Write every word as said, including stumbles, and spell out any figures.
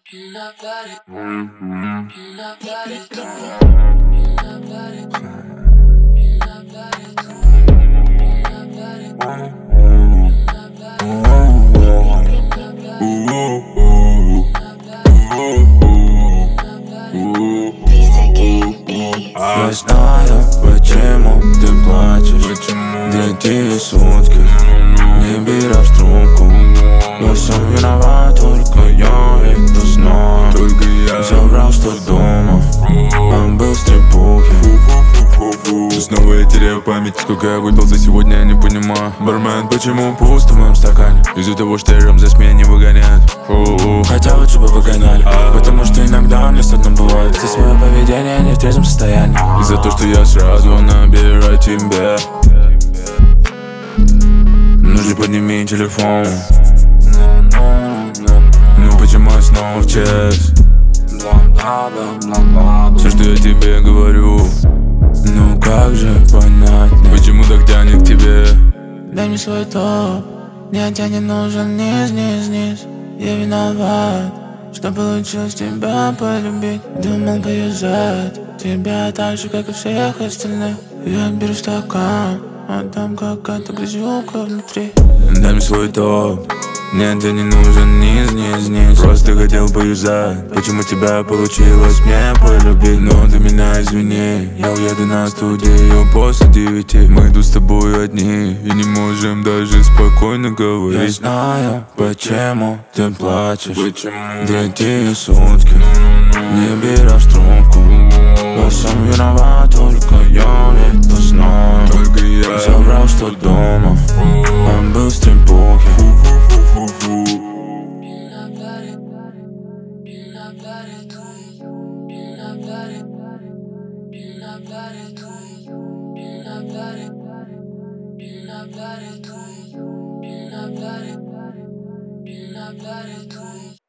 Я знаю, почему ты плачешь. Третьи сутки не берешь трубку. Во всем виноват только я, это знаю. Только я забрал, что дома, он был в стрипухе. Снова я теряю память. Сколько я выпил за сегодня, я не понимаю. Бармен, почему пусто в моем стакане? Из-за того, что я за меня не выгоняют. Хотя лучше бы выгоняли, потому что иногда мне стыдно бывает за свое поведение не в трезвом состоянии. И за то, что я сразу набираю тебя. Ну же подними телефон. Ну почему я снова в час? Все, что я тебе говорю, ну как же понять, почему так тянет к тебе? Дай мне свой топ, мне от тебя не нужен низ, низ, низ. Я виноват, что получилось тебя полюбить. Думал повязать тебя так же, как и всех остальных. Я беру стакан, а там какая-то грязюка внутри. Дай мне свой топ, мне тебе не нужен низ, низ, низ. Просто хотел поюзать, почему тебя получилось мне полюбить. Но ты меня извини, я уеду на студию после девяти. Мы иду с тобой одни и не можем даже спокойно говорить. Я знаю, почему ты плачешь. Почему? Третьи сутки не берешь трубку. Во всем виноват только я, это знаю. Только я забрал, что дома, он был в стрипухе. Not bad at all.